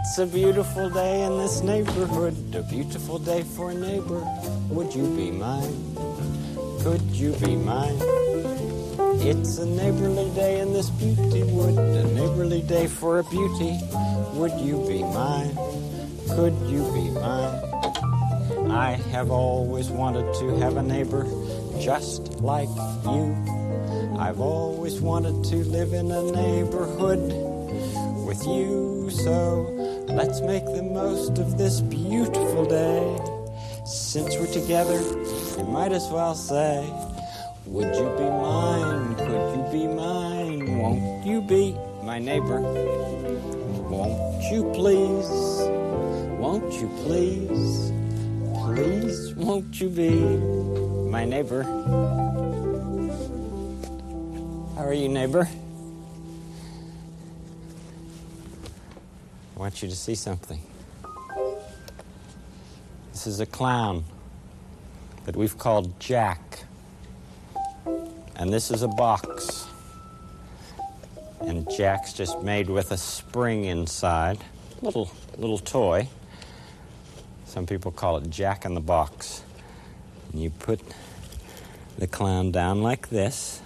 It's a beautiful day in this neighborhood, a beautiful day for a neighbor. Would you be mine? Could you be mine? It's a neighborly day in this beauty wood, a neighborly day for a beauty. Would you be mine? Could you be mine? I have always wanted to have a neighbor just like you. I've always wanted to live in a neighborhood with you. So let's make the most of this beautiful day. Since we're together, we might as well say, would you be mine? Could you be mine? Won't you be my neighbor? Won't you please? Won't you please? Please, won't you be my neighbor? How are you, neighbor? I want you to see something. This is a clown that we've called Jack. And this is a box. And Jack's just made with a spring inside. Little toy. Some people call it Jack in the Box. And you put the clown down like this.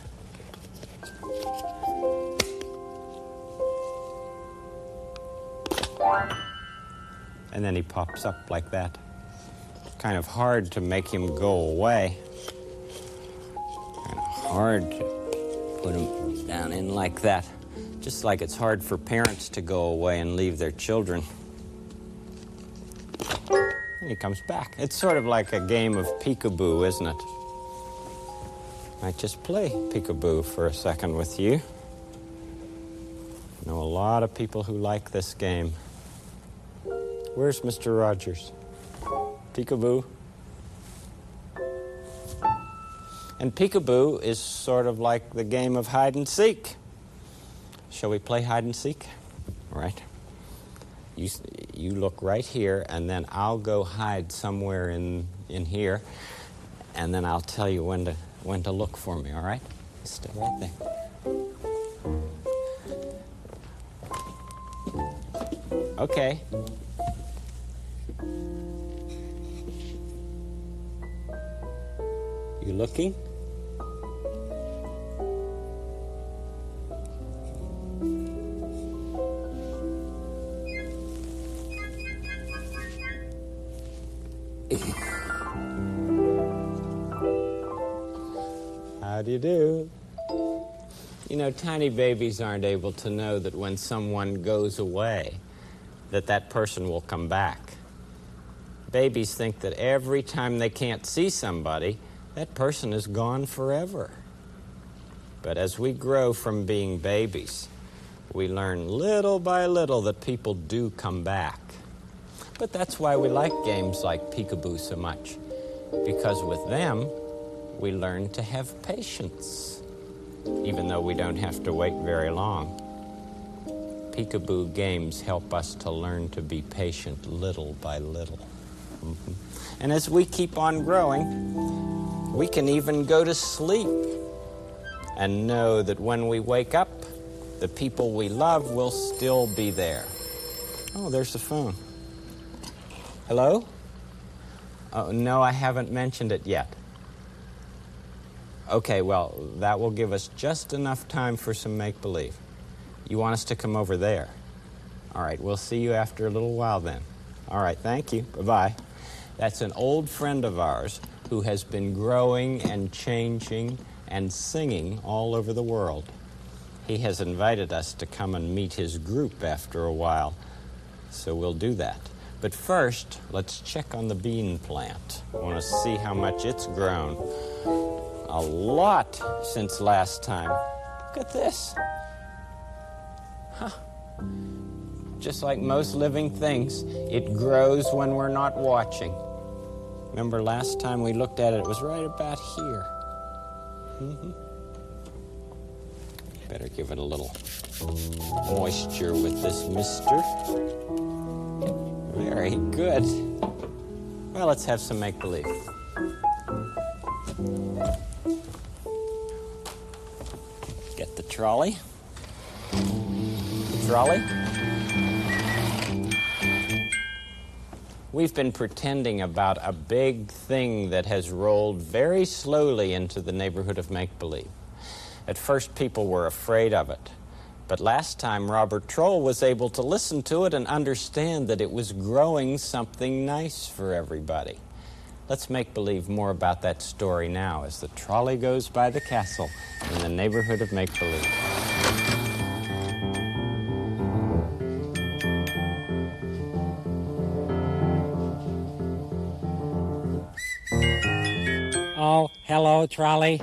And then he pops up like that. It's kind of hard to make him go away. Kind of hard to put him down in like that. Just like it's hard for parents to go away and leave their children. And he comes back. It's sort of like a game of peekaboo, isn't it? Might just play peekaboo for a second with you. I know a lot of people who like this game. Where's Mr. Rogers? Peekaboo. And peekaboo is sort of like the game of hide and seek. Shall we play hide and seek? All right. You look right here, and then I'll go hide somewhere in here, and then I'll tell you when to look for me, all right? Stay right there. Okay. You looking? How do you do? You know, tiny babies aren't able to know that when someone goes away, that person will come back. Babies think that every time they can't see somebody, that person is gone forever. But as we grow from being babies, we learn little by little that people do come back. But that's why we like games like peekaboo so much, because with them, we learn to have patience, even though we don't have to wait very long. Peekaboo games help us to learn to be patient little by little. Mm-hmm. And as we keep on growing, we can even go to sleep and know that when we wake up, the people we love will still be there. Oh, there's the phone. Hello? Oh, no, I haven't mentioned it yet. Okay, well, that will give us just enough time for some make-believe. You want us to come over there? All right, we'll see you after a little while then. All right, thank you. Bye-bye. That's an old friend of ours who has been growing and changing and singing all over the world. He has invited us to come and meet his group after a while, so we'll do that. But first, let's check on the bean plant. I want to see how much it's grown. A lot since last time. Look at this. Huh. Just like most living things, it grows when we're not watching. Remember last time we looked at it, it was right about here. Mm-hmm. Better give it a little moisture with this mister. Very good. Well, let's have some make-believe. Get the trolley. Trolley. We've been pretending about a big thing that has rolled very slowly into the neighborhood of make-believe. At first, people were afraid of it. But last time, Robert Troll was able to listen to it and understand that it was growing something nice for everybody. Let's make believe more about that story now as the trolley goes by the castle in the neighborhood of make-believe. Oh, hello, trolley.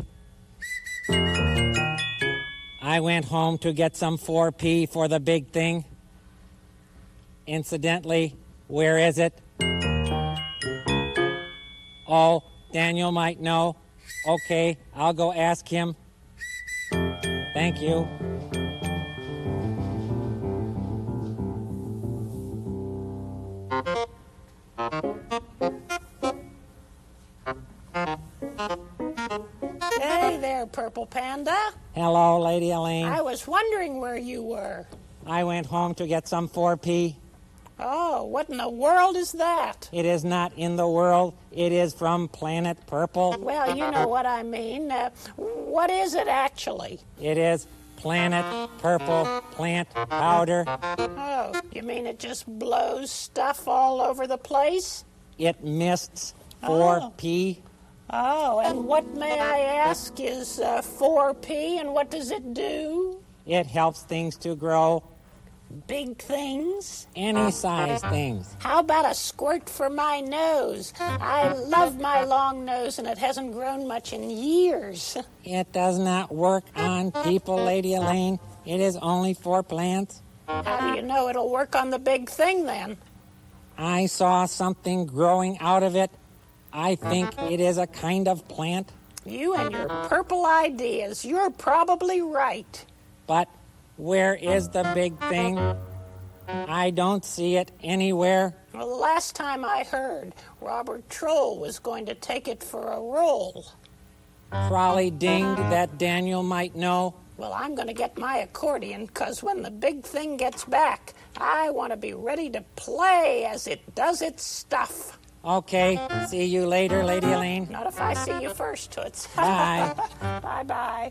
I went home to get some 4P for the big thing. Incidentally, where is it? Oh, Daniel might know. Okay, I'll go ask him. Thank you. Hey there, Purple Panda. Hello, Lady Elaine. I was wondering where you were. I went home to get some 4P. Oh, what in the world is that? It is not in the world. It is from Planet Purple. Well, you know what I mean. What is it actually? It is Planet Purple plant powder. Oh, you mean it just blows stuff all over the place? It mists 4P. Oh, and what, may I ask, is 4P, and what does it do? It helps things to grow. Big things? Any size things. How about a squirt for my nose? I love my long nose, and it hasn't grown much in years. It does not work on people, Lady Elaine. It is only for plants. How do you know it'll work on the big thing, then? I saw something growing out of it. I think it is a kind of plant. You and your purple ideas. You're probably right. But where is the big thing? I don't see it anywhere. Well, the last time I heard, Robert Troll was going to take it for a roll. Trolley dinged that Daniel might know. Well, I'm going to get my accordion, because when the big thing gets back, I want to be ready to play as it does its stuff. Okay, see you later, Lady Elaine. Not if I see you first, Toots. Bye. Bye-bye.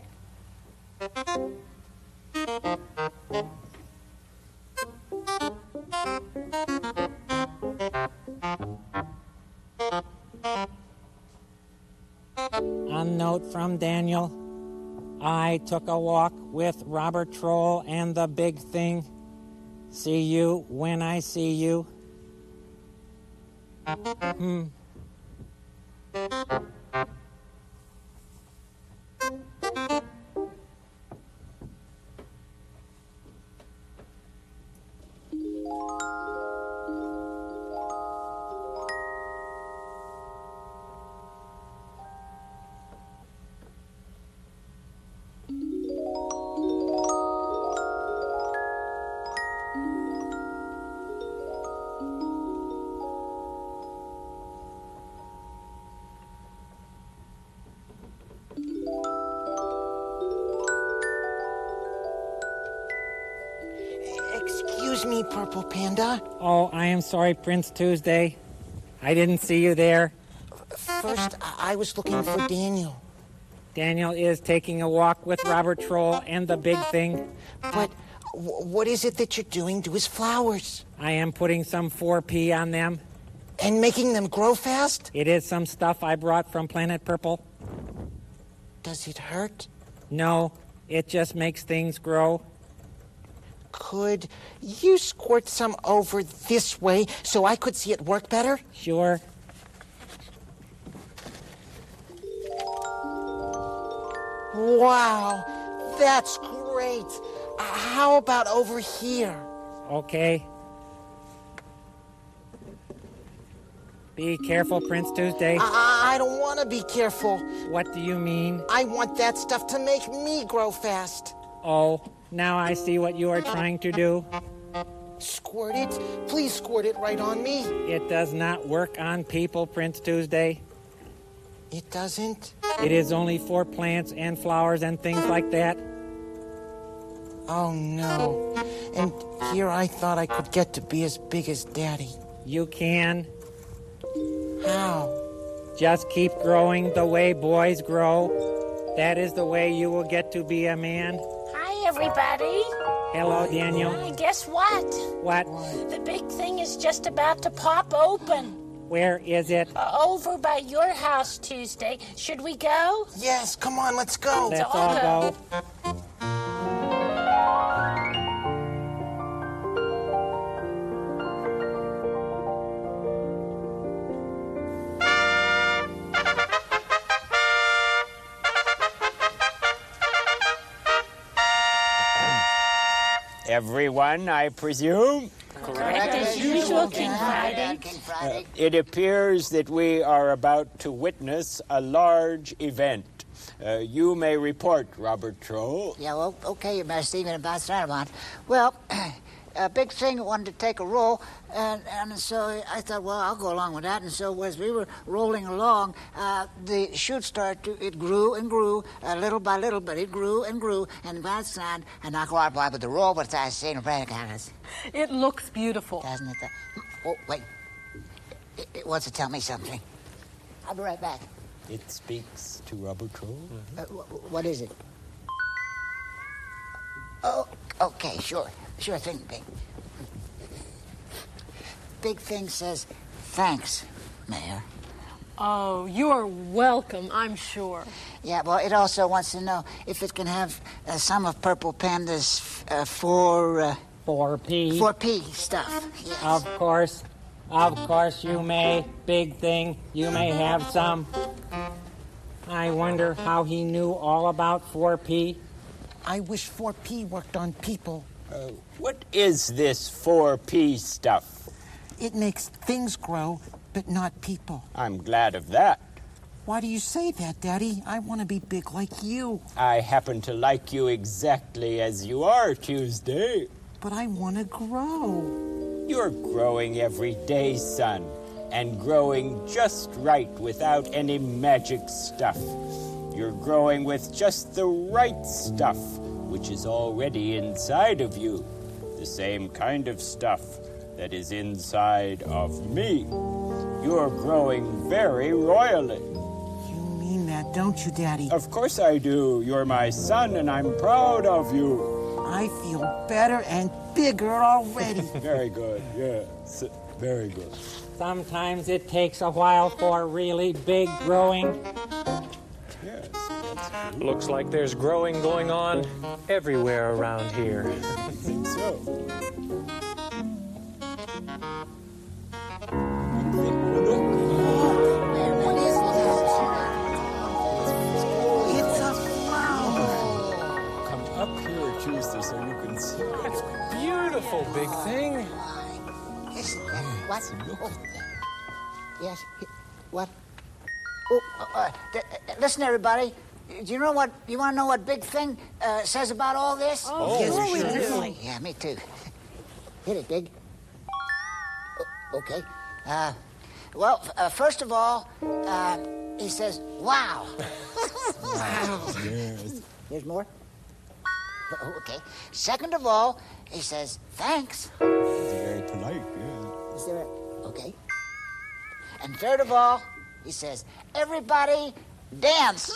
A note from Daniel. I took a walk with Robert Troll and the big thing. See you when I see you. Excuse me, Purple Panda. Oh, I am sorry, Prince Tuesday. I didn't see you there. First, I was looking for Daniel. Daniel is taking a walk with Robert Troll and the big thing. But what is it that you're doing to his flowers? I am putting some 4P on them. And making them grow fast? It is some stuff I brought from Planet Purple. Does it hurt? No, it just makes things grow. Could you squirt some over this way so I could see it work better? Sure. Wow, that's great. How about over here? Okay. Be careful, Prince Tuesday. I don't want to be careful. What do you mean? I want that stuff to make me grow fast. Oh, now I see what you are trying to do. Squirt it? Please squirt it right on me. It does not work on people, Prince Tuesday. It doesn't? It is only for plants and flowers and things like that. Oh, no. And here I thought I could get to be as big as Daddy. You can. How? Just keep growing the way boys grow. That is the way you will get to be a man. Hi, everybody. Hello, Daniel. Guess what? What? The big thing is just about to pop open. Where is it? Over by your house, Tuesday. Should we go? Yes, come on, let's go. Let's all go. Everyone, I presume? Correct as usual, King Friday. It appears that we are about to witness a large event. You may report, Robert Troll. Yeah, well, okay, Your Majesty, even about Saramount. Well, a big thing wanted to take a roll, and so I thought, well, I'll go along with that. And so as we were rolling along, the shoot started to, it grew and grew, little by little, but it grew and grew, and that's not, and I go out by with the roll, but I say, It looks beautiful. doesn't it? Oh, wait. It wants to tell me something. I'll be right back. It speaks to Robert Troll. What is it? Oh, okay, sure. Sure thing, Big. Big Thing says, thanks, Mayor. Oh, you're welcome, I'm sure. Yeah, well, it also wants to know if it can have some of Purple Panda's 4P stuff. Yes. Of course you may. Big Thing, you may have some. I wonder how he knew all about 4P. I wish 4P worked on people. What is this 4P stuff? It makes things grow, but not people. I'm glad of that. Why do you say that, Daddy? I want to be big like you. I happen to like you exactly as you are, Tuesday. But I want to grow. You're growing every day, son, and growing just right without any magic stuff. You're growing with just the right stuff, which is already inside of you. The same kind of stuff that is inside of me. You're growing very royally. You mean that, don't you, Daddy? Of course I do. You're my son, and I'm proud of you. I feel better and bigger already. Very good, yes. Very good. Sometimes it takes a while for really big growing. Yes, that's true. Looks like there's growing going on everywhere around here. I think so. It's a flower. Come up here, Tuesday, so you can see. That's beautiful, Big Thing. Isn't that what? Oh. Yes. What? Oh, listen, everybody. Do you know what? You want to know what Big Thing says about all this? Oh, Yes, sure we sure. do. Yeah, me too. Hit it, Big. Oh, okay. Well, first of all, he says, "Wow." Yes. There's more. Oh, okay. Second of all, he says, "Thanks." Very polite, yeah. Is there a... Okay. And third of all, he says, "Everybody dance."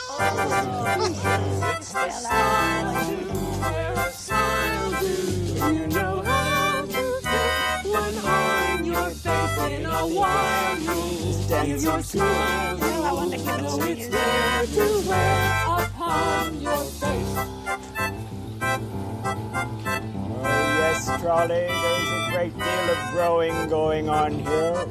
You know how to put one on your face in a while. Give your smile. Know it's there to wear upon your face. Oh, yes, Trolley, there's a great deal of growing going on here.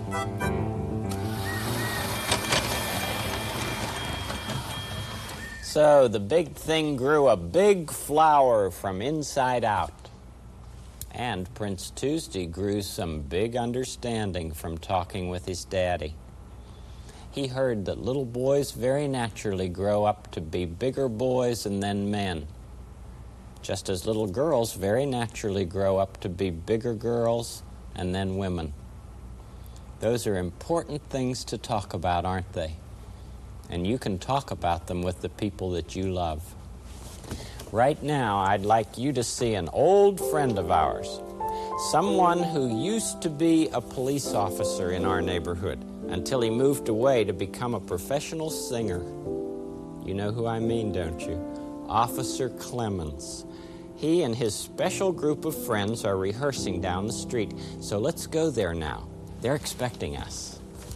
So the Big Thing grew a big flower from inside out. And Prince Tuesday grew some big understanding from talking with his daddy. He heard that little boys very naturally grow up to be bigger boys and then men, just as little girls very naturally grow up to be bigger girls and then women. Those are important things to talk about, aren't they? And you can talk about them with the people that you love. Right now, I'd like you to see an old friend of ours Someone who used to be a police officer in our neighborhood until he moved away to become a professional singer. You know who I mean, don't you? Officer Clemens. He and his special group of friends are rehearsing down the street, so let's go there now. They're expecting us.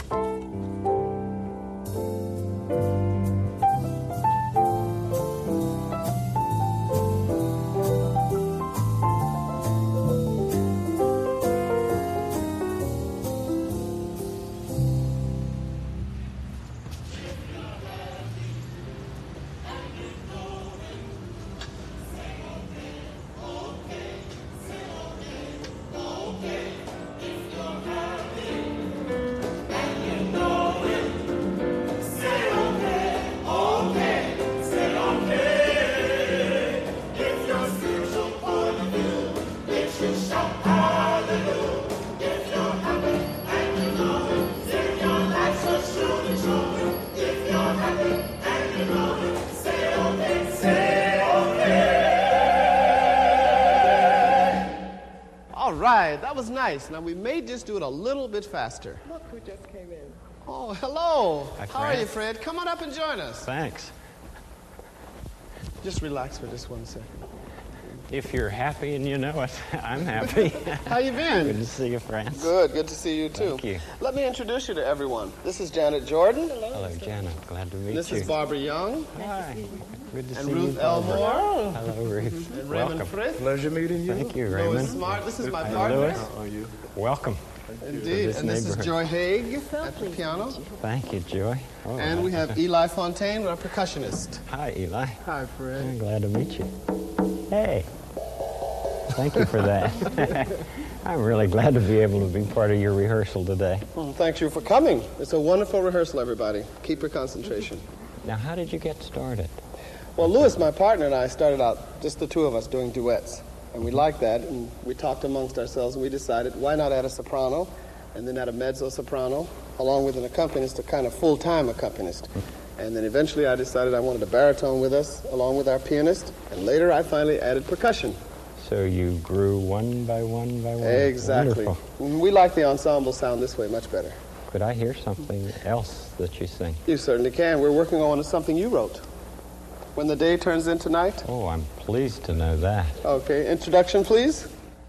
That was nice. Now, we may just do it a little bit faster. Look who just came in. Oh, hello. Hi, How are you, Fred? Come on up and join us. Thanks. Just relax for just 1 second. If you're happy and you know it, I'm happy. How you been? Good to see you, France. Good to see you, too. Thank you. Let me introduce you to everyone. This is Janet Jordan. Hello, Janet. Glad to meet This you. is Barbara Young. Hi. Good to And see Ruth you, Elmore. Hello, Ruth. And Welcome. Raymond Frith. Pleasure meeting you. Thank you, Louis Raymond. Smart. This is my Hi, partner. Louis. How are you? Welcome. Indeed. And this is neighborhood. Joy Haig at the piano. Thank you, Joy. Oh, And we have Eli Fontaine, our percussionist. Hi, Eli. Hi, Fred. I'm glad to meet you. Hey. Thank you for that. I'm really glad to be able to be part of your rehearsal today. Well, thank you for coming. It's a wonderful rehearsal, everybody. Keep your concentration. Now, how did you get started? Well, Louis, my partner, and I started out, just the two of us, doing duets. And we liked that, and we talked amongst ourselves, and we decided, why not add a soprano, and then add a mezzo-soprano, along with an accompanist, a kind of full-time accompanist. And then eventually I decided I wanted a baritone with us, along with our pianist, and later I finally added percussion. So you grew one by one by one? Exactly. Wonderful. We like the ensemble sound this way much better. Could I hear something else that you sing? You certainly can. We're working on something you wrote. When the Day Turns Into Night. Oh, I'm pleased to know that. Okay, introduction, please.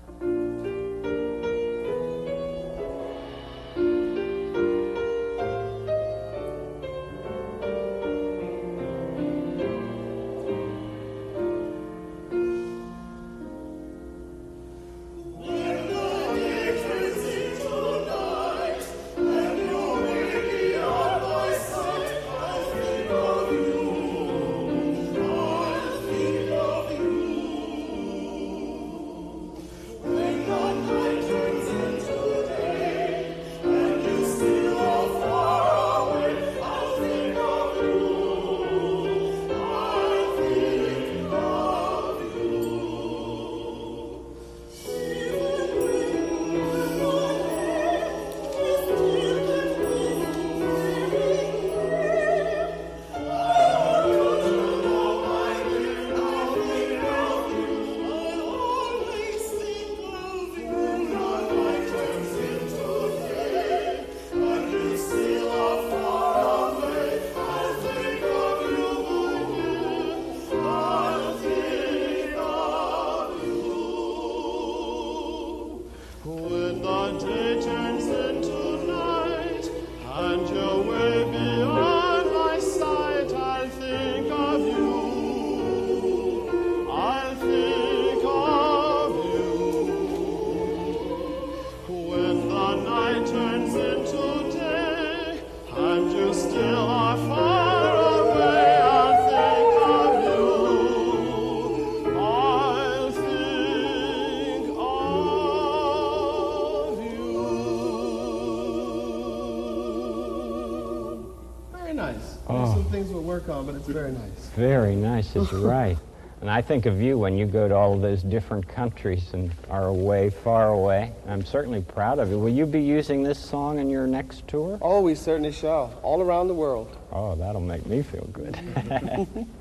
But it's very nice. Very nice is right. And I think of you when you go to all of those different countries and are away, far away. I'm certainly proud of you. Will you be using this song in your next tour? Oh, we certainly shall. All around the world. Oh, that'll make me feel good.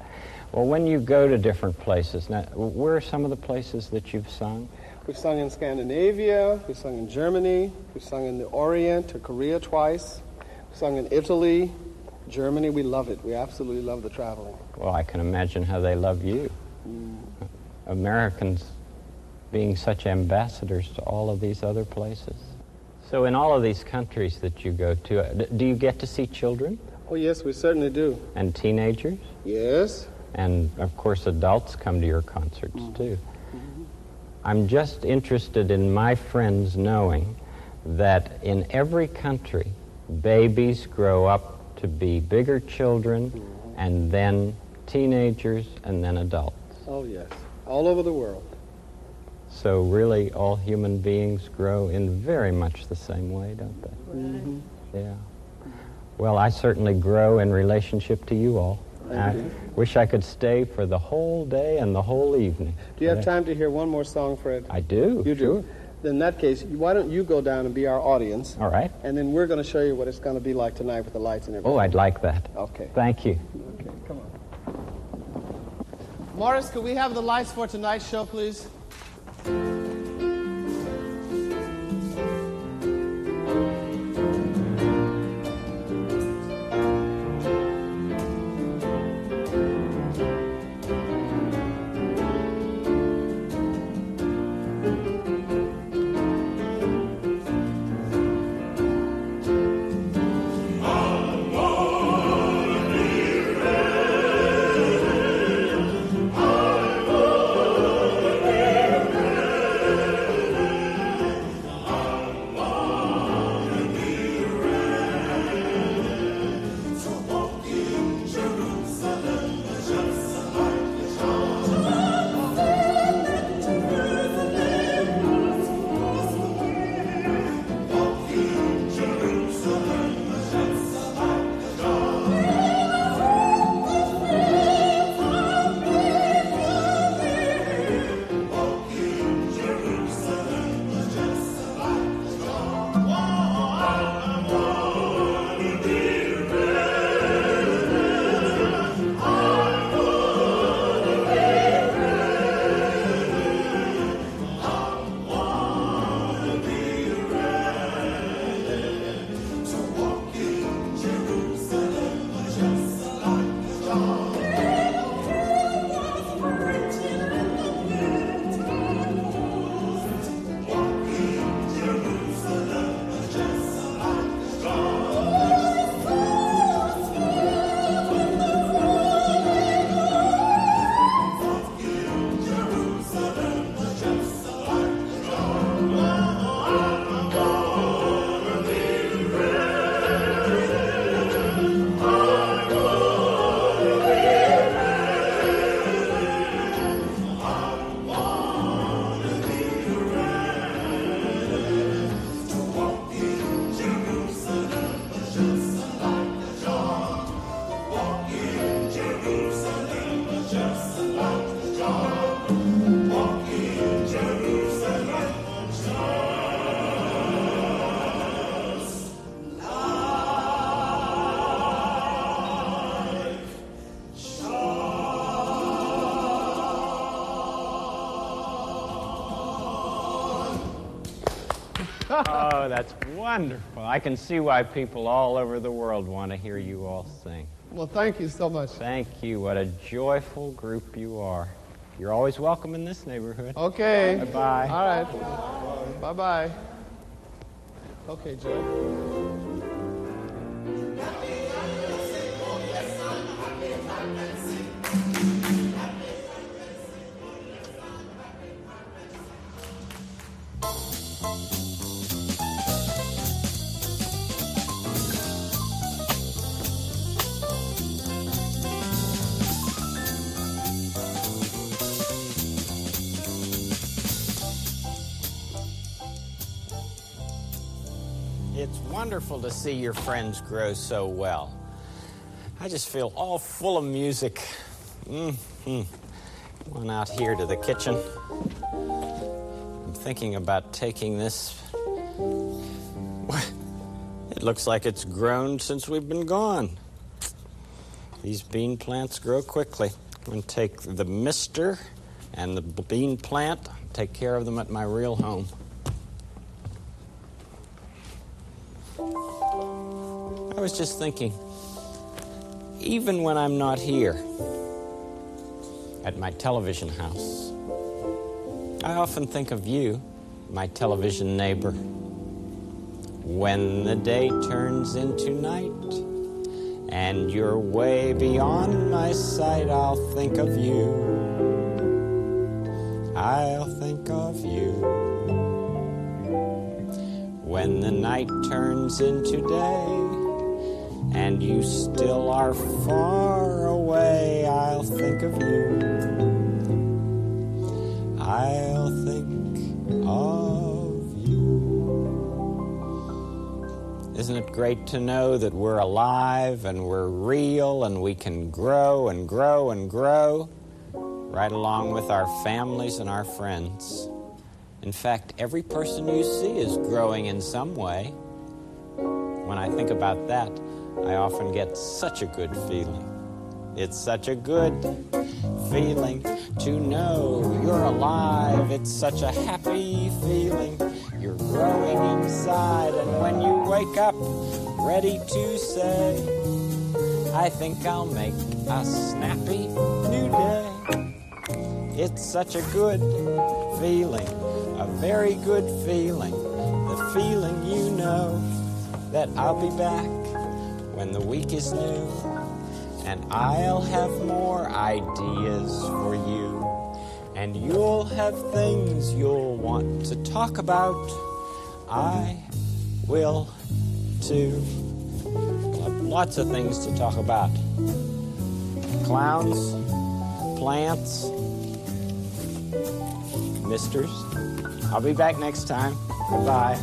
Well, when you go to different places, now, where are some of the places that you've sung? We've sung in Scandinavia, we've sung in Germany, we've sung in the Orient or Korea twice, we've sung in Italy, Germany. We love it. We absolutely love the traveling. Well, I can imagine how they love you. Americans being such ambassadors to all of these other places. So in all of these countries that you go to, do you get to see children? Oh, yes, we certainly do. And teenagers? Yes. And, of course, adults come to your concerts, too. I'm just interested in my friends knowing that in every country, babies grow up to be bigger children, and then teenagers, and then adults. Oh, yes. All over the world. So really, all human beings grow in very much the same way, don't they? Mm-hmm. Yeah. Well, I certainly grow in relationship to you all. Thank I you. wish I could stay for the whole day and the whole evening. Do you have time to hear one more song, Fred? I do. You do? Sure. Then in that case, why don't you go down and be our audience? All right. And then we're going to show you what it's going to be like tonight with the lights and everything. Oh, I'd like that. Okay. Thank you. Okay, come on. Morris, could we have the lights for tonight's show, please? Oh, that's wonderful. I can see why people all over the world want to hear you all sing. Well, thank you so much. Thank you. What a joyful group you are. You're always welcome in this neighborhood. Okay. Bye-bye. All right. Bye-bye. Okay, Joy. It's wonderful to see your friends grow so well. I just feel all full of music. Come on out here to the kitchen. I'm thinking about taking this. It looks like it's grown since we've been gone. These bean plants grow quickly. I'm going to take the mister and the bean plant, take care of them at my real home. I was just thinking, even when I'm not here at my television house, I often think of you, my television neighbor. When the day turns into night and you're way beyond my sight, I'll think of you. I'll think of you. When the night turns into day and you still are far away, I'll think of you. I'll think of you. Isn't it great to know that we're alive and we're real and we can grow and grow and grow right along with our families and our friends? In fact, every person you see is growing in some way. When I think about that, I often get such a good feeling. It's such a good feeling to know you're alive. It's such a happy feeling. You're growing inside, and when you wake up ready to say, I think I'll make a snappy new day. It's such a good feeling, a very good feeling, the feeling you know that I'll be back when the week is new, and I'll have more ideas for you, and you'll have things you'll want to talk about. I will too. We'll have lots of things to talk about. Clowns, plants, misters. I'll be back next time. Goodbye.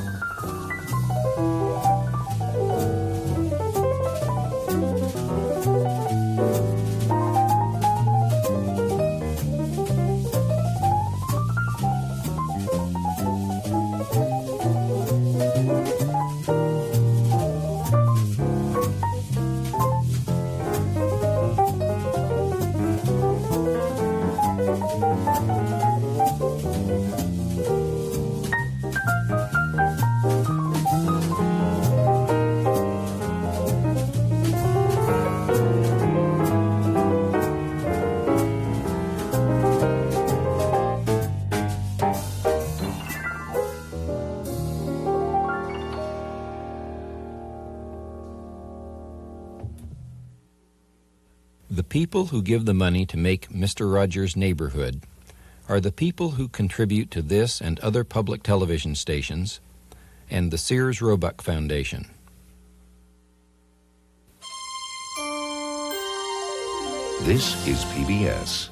The people who give the money to make Mr. Rogers' Neighborhood are the people who contribute to this and other public television stations and the Sears Roebuck Foundation. This is PBS.